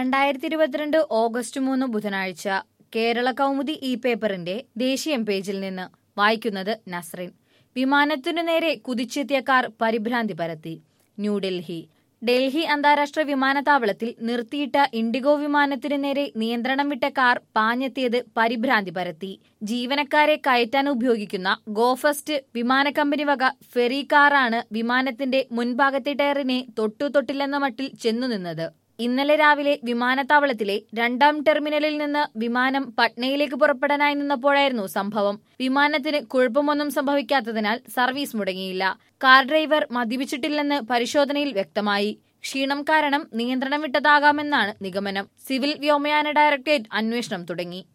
2022 August 3 ബുധനാഴ്ച കേരള കൗമുദി ഈ പേപ്പറിന്റെ ദേശീയം പേജിൽ നിന്ന് വായിക്കുന്നത് നസ്രീൻ. വിമാനത്തിനു നേരെ കുതിച്ചെത്തിയ കാർ പരിഭ്രാന്തി പരത്തി. ന്യൂഡൽഹി ഡൽഹി അന്താരാഷ്ട്ര വിമാനത്താവളത്തിൽ നിർത്തിയിട്ട ഇൻഡിഗോ വിമാനത്തിനു നേരെ നിയന്ത്രണം വിട്ട കാർ പാഞ്ഞെത്തിയത് പരിഭ്രാന്തി പരത്തി. ജീവനക്കാരെ കയറ്റാൻ ഉപയോഗിക്കുന്ന ഗോഫസ്റ്റ് വിമാനക്കമ്പനി വക ഫെറി കാറാണ് വിമാനത്തിന്റെ മുൻഭാഗത്തെ ടയറിനെ തൊട്ടില്ലെന്ന മട്ടിൽ ചെന്നു നിന്നത്. ഇന്നലെ രാവിലെ വിമാനത്താവളത്തിലെ 2ാം ടെർമിനലിൽ നിന്ന് വിമാനം പട്നയിലേക്ക് പുറപ്പെടാനായി നിന്നപ്പോഴായിരുന്നു സംഭവം. വിമാനത്തിന് കുഴപ്പമൊന്നും സംഭവിക്കാത്തതിനാൽ സർവീസ് മുടങ്ങിയില്ല. കാർ ഡ്രൈവർ മദ്യപിച്ചിട്ടില്ലെന്ന് പരിശോധനയിൽ വ്യക്തമായി. ക്ഷീണം കാരണം നിയന്ത്രണം വിട്ടതാകാമെന്നാണ് നിഗമനം. സിവിൽ വ്യോമയാന ഡയറക്ടറേറ്റ് അന്വേഷണം തുടങ്ങി.